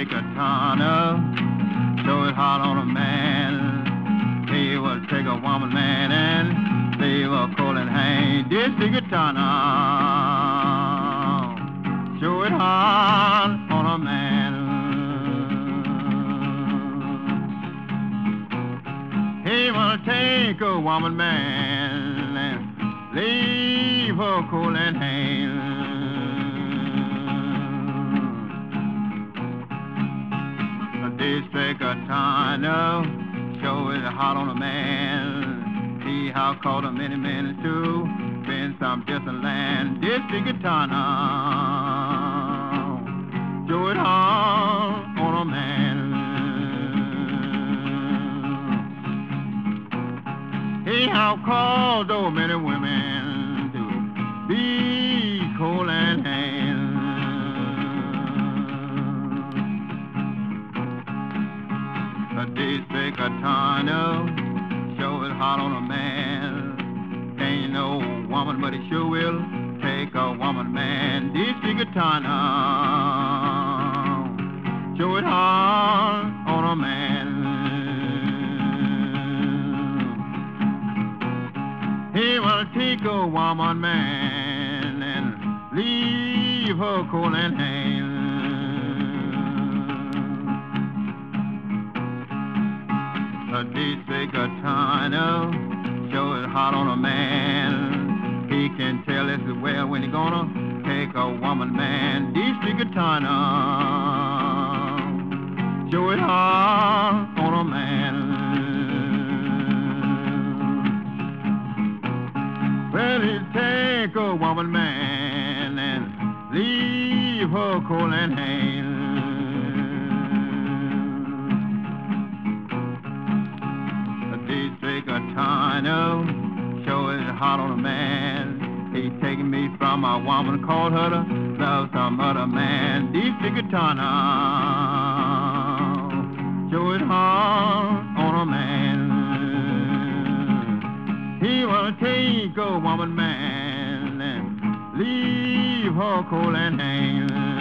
take a tonner, show it hard on a man. He will take a woman, man, and leave her cold and hang. This take a tonner, show it hard on a man. He will take a woman, man, and leave her cold and hang. This take a tonner, show it hot on a man. See how caught a many men too, been some distant land. This take a tonner, show it hot on a man. He how called so many women to be cold and hand. This take a tonner, show it hot on a man. Ain't no woman, but he sure will take a woman, man. This take a tonner, show it hot on a man. He will take a woman, man, and leave her cold and hang. This take a tonner, show it hot on a man. He can tell this is well when he gonna take a woman, man. This take a tonner, show it hot on a man. Well, he take a woman, man, and leave her cold and hang. Take a tonner, show it hot on a man. He taking me from a woman, called her to love some other man. This take a tonner, show it hot on a man. He will take a woman, man, and leave her cold and hang.